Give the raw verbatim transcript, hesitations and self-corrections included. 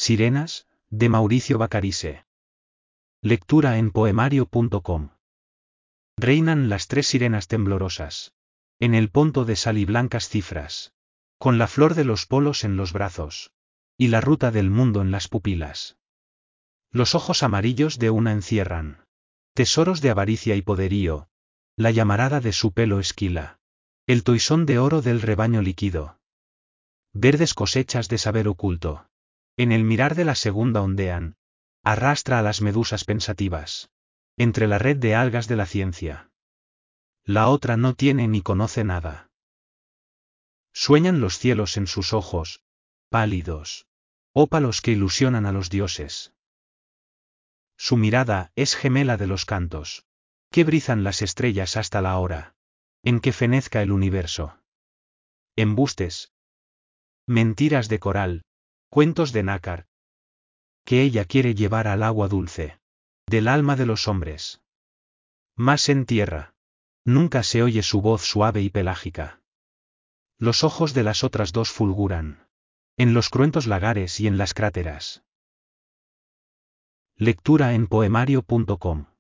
Sirenas, de Mauricio Bacarise. Lectura en poemario punto com. Reinan las tres sirenas temblorosas. En el ponto de sal y blancas cifras. Con la flor de los polos en los brazos. Y la ruta del mundo en las pupilas. Los ojos amarillos de una encierran. Tesoros de avaricia y poderío. La llamarada de su pelo esquila. El toisón de oro del rebaño líquido. Verdes cosechas de saber oculto. En el mirar de la segunda ondean. Arrastra a las medusas pensativas. Entre la red de algas de la ciencia. La otra no tiene ni conoce nada. Sueñan los cielos en sus ojos, pálidos. Ópalos que ilusionan a los dioses. Su mirada es gemela de los cantos. Que brizan las estrellas hasta la hora. En que fenezca el universo. Embustes. Mentiras de coral. Cuentos de nácar. Que ella quiere llevar al agua dulce. Del alma de los hombres. Mas en tierra. Nunca se oye su voz suave y pelágica. Los ojos de las otras dos fulguran. En los cruentos lagares y en las cráteras. Lectura en poemario punto com.